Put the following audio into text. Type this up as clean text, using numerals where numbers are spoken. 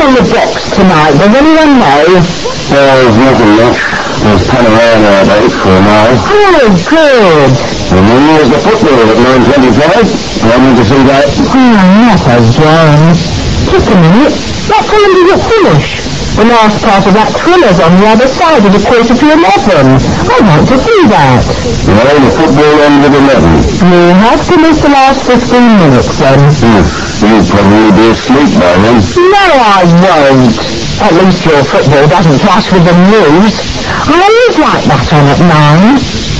on the box tonight? Does anyone know? There's nothing much. There's Panorama about for a mile. Oh, good. And then there's the football at 9:25. I need to see that. Oh, not again. Just a minute. What time did it finish? The last part of that thriller's on the other side of the 11:15. I'd like to see that. Well, the football ended at 11. You have to miss the last 15 minutes then. You'll probably be asleep by then. No, I won't. At least your football doesn't clash with the news. I always like that on at 9.